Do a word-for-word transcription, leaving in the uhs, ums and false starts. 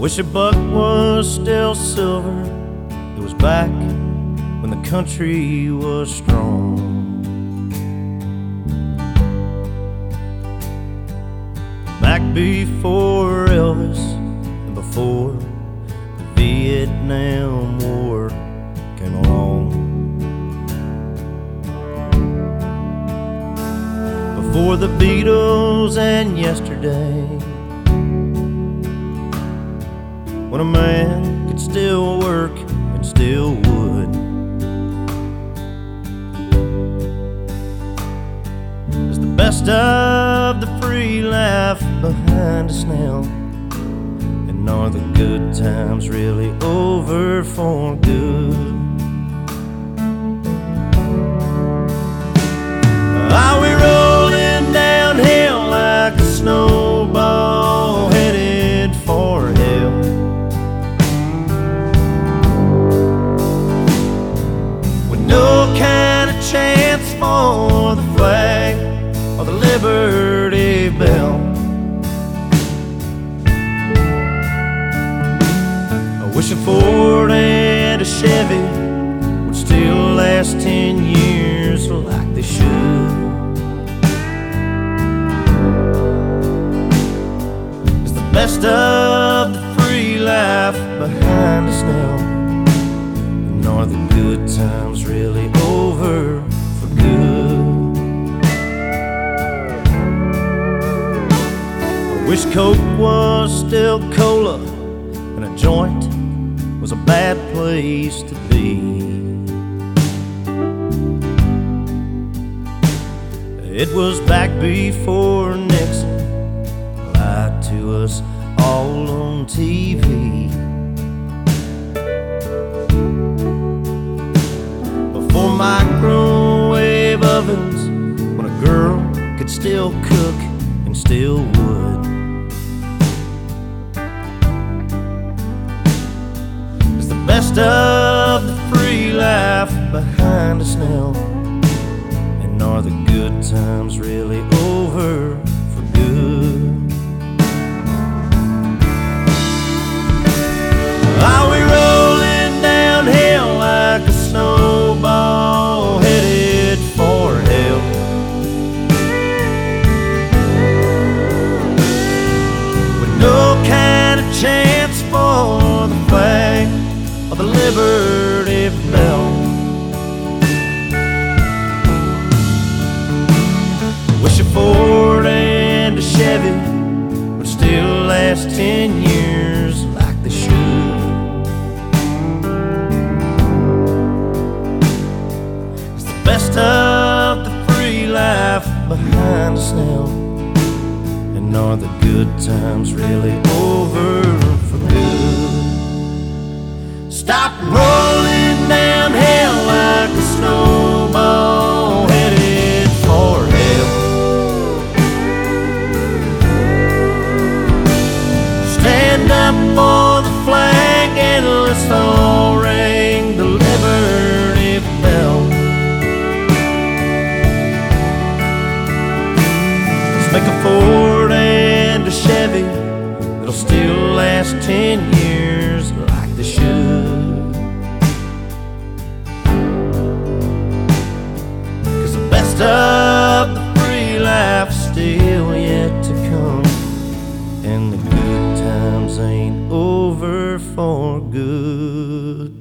wish a buck was still silver. It was back when the country was strong. Back before Elvis and before the Vietnam War came along. Before the Beatles and yesterday, when a man could still work and still would. There's the best of the free life behind us now, and are the good times really over for good? Are we rolling downhill like a snowball headed for hell? With no kind of chance for the flag or the Liberty Bell. Wish a Ford and a Chevy would still last ten years like they should. It's the best of the free life behind us now, and are the good times really over for good? I wish Coke was still cola and a joint was a bad place to be. It was back before Nixon lied to us all on T V. Before microwave ovens, when a girl could still cook and still would. Best of the free life behind us now, and are the good times really over for good? Are we rolling downhill like a snowball headed for hell? With no kind of chance for the flag or the Liberty Bell. Wish a Ford and a Chevy would still last ten years like they should. It's the best of the free life behind us now, and are the good times really over for good? Stop rolling downhill like a snowball headed for hell. Stand up for the flag and let's all ring the Liberty Bell. Let's make a Ford and a Chevy that'll still last ten years like they should. Of the free life still yet to come, and the good times ain't over for good.